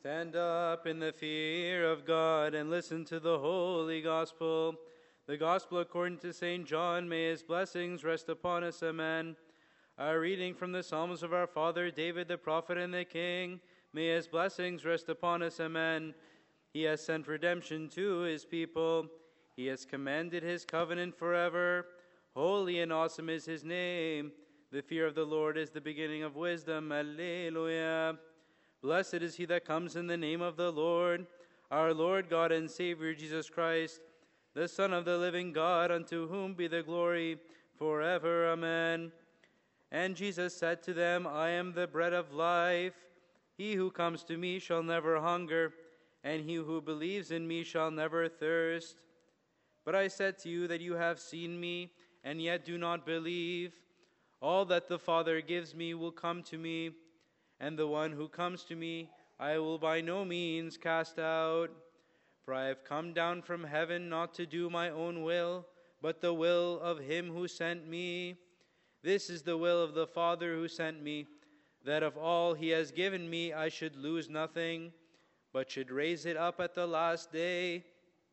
Stand up in the fear of God and listen to the Holy Gospel. The Gospel according to St. John. May his blessings rest upon us. Amen. Our reading from the Psalms of our father David the prophet and the king. May his blessings rest upon us. Amen. He has sent redemption to his people. He has commanded his covenant forever. Holy and awesome is his name. The fear of the Lord is the beginning of wisdom. Alleluia. Blessed is he that comes in the name of the Lord, our Lord God and Savior Jesus Christ, the Son of the living God, unto whom be the glory forever. Amen. And Jesus said to them, I am the bread of life. He who comes to me shall never hunger, and he who believes in me shall never thirst. But I said to you that you have seen me, and yet do not believe. All that the Father gives me will come to me, and the one who comes to me I will by no means cast out. For I have come down from heaven not to do my own will, but the will of him who sent me. This is the will of the Father who sent me, that of all he has given me I should lose nothing, but should raise it up at the last day.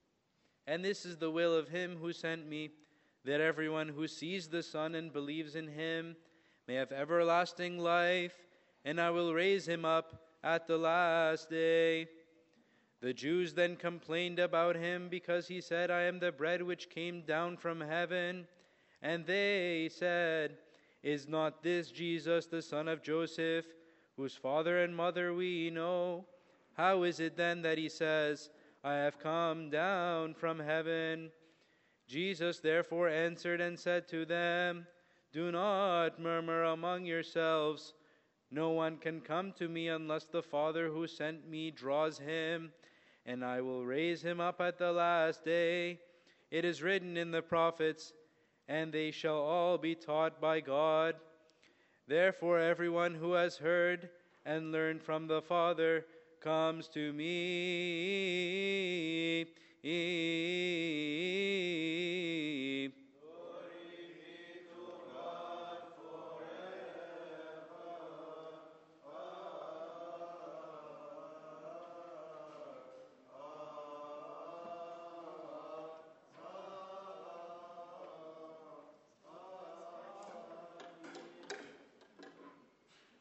And this is the will of him who sent me, that everyone who sees the Son and believes in him may have everlasting life, and I will raise him up at the last day. The Jews then complained about him because he said, I am the bread which came down from heaven. And they said, Is not this Jesus, the son of Joseph, whose father and mother we know? How is it then that he says, I have come down from heaven? Jesus therefore answered and said to them, Do not murmur among yourselves. No one can come to me unless the Father who sent me draws him, and I will raise him up at the last day. It is written in the prophets, and they shall all be taught by God. Therefore everyone who has heard and learned from the Father comes to me.